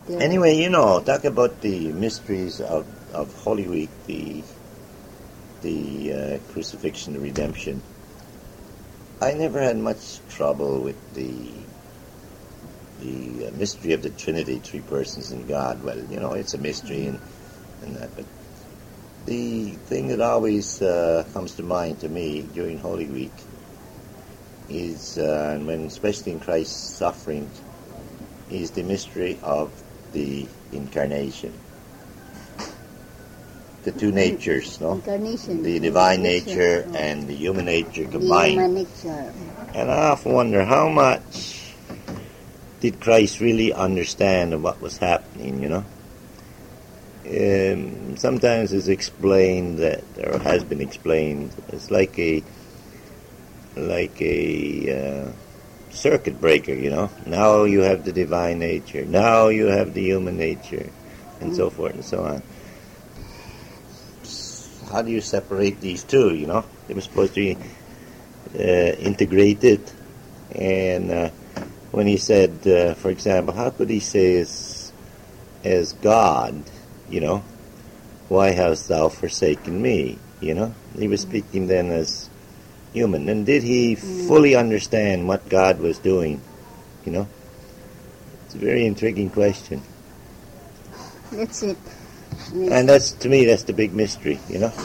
Anyway, talk about the mysteries of Holy Week, the crucifixion, the redemption. I never had much trouble with the mystery of the Trinity, three persons in God. Well, it's a mystery and that, but the thing that always comes to mind to me during Holy Week is, especially in Christ's suffering, is the mystery of the incarnation. The two natures, no? Incarnation. The divine nature and the human nature combined. The human nature. And I often wonder how much did Christ really understand of what was happening, Sometimes it's explained that, or has been explained, it's like a circuit breaker, Now you have the divine nature, now you have the human nature, and so forth and so on. How do you separate these two, They were supposed to be integrated. And when he said, for example, how could he say as God, why hast thou forsaken me, He was speaking then as human. And did he fully understand what God was doing, It's a very intriguing question. That's it. And that's, to me, that's the big mystery,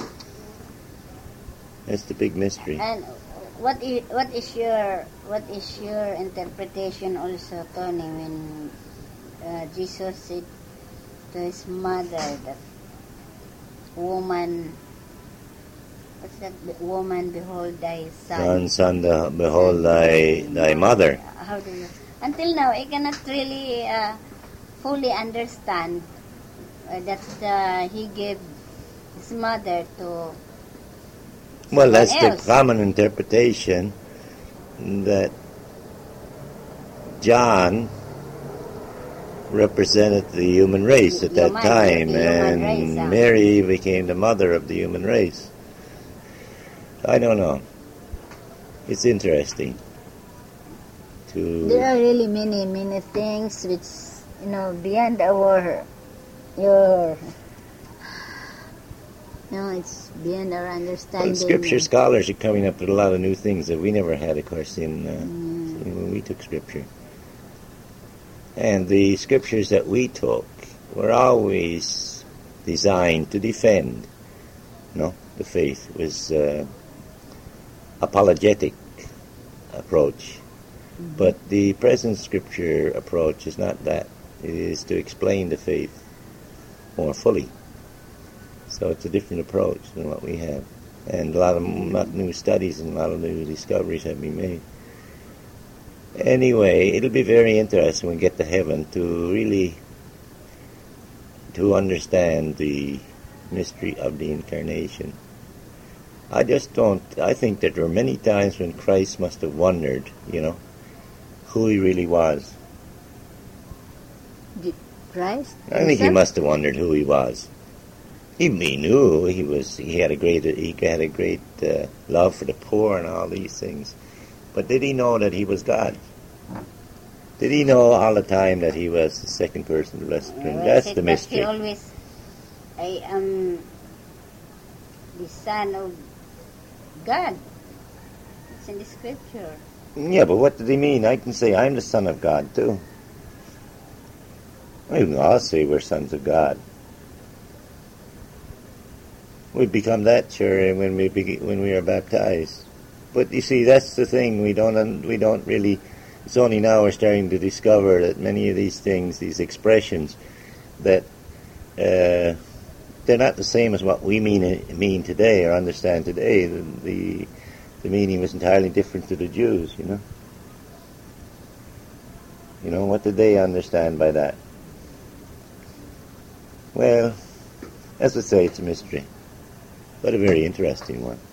That's the big mystery. And what is your interpretation also, Tony, when Jesus said to his mother that woman, what's that? Woman, behold thy son. Son, behold thy mother. How do you? Until now, I cannot really fully understand that he gave his mother to. Well, that's else. The common interpretation that John represented the human race at that time, and Mary became the mother of the human race. I don't know. It's interesting. There are really many things which beyond it's beyond our understanding. Well, Scripture scholars are coming up with a lot of new things that we never had, of course, when we took Scripture. And the Scriptures that we took were always designed to defend, the faith. It was apologetic approach. Mm-hmm. But the present Scripture approach is not that. It is to explain the faith more fully. So it's a different approach than what we have. And a lot of new studies and a lot of new discoveries have been made. Anyway, it'll be very interesting when we get to heaven to understand the mystery of the incarnation. I think that there were many times when Christ must have wondered, who he really was. Christ? I think he must have wondered who he was. He knew he had a great love for the poor and all these things. But did he know that he was God? Did he know all the time that he was the second person of the Blessed Trinity? That's the mystery. He always, I am the Son of God. It's in the Scripture. Yeah, but what did he mean? I can say I'm the Son of God too. We can all say we're sons of God. We become that, sure, when we are baptized. But you see, that's the thing. We don't really. It's only now we're starting to discover that many of these things, these expressions, that they're not the same as what we mean today or understand today. The meaning was entirely different to the Jews. What did they understand by that? Well, as I say, it's a mystery, but a very interesting one.